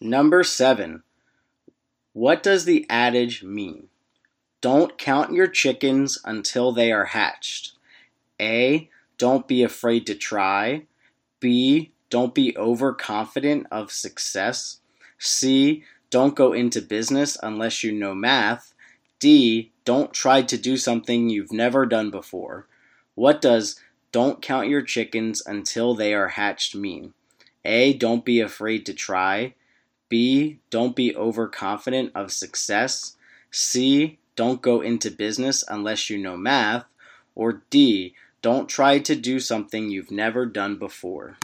Number 7. What does the adage mean? Don't count your chickens until they are hatched. A. Don't be afraid to try. B. Don't be overconfident of success. C. Don't go into business unless you know math. D. Don't try to do something you've never done before. What does don't count your chickens until they are hatched mean? A. Don't be afraid to try. B. Don't be overconfident of success. C. Don't go into business unless you know math. Or D. Don't try to do something you've never done before.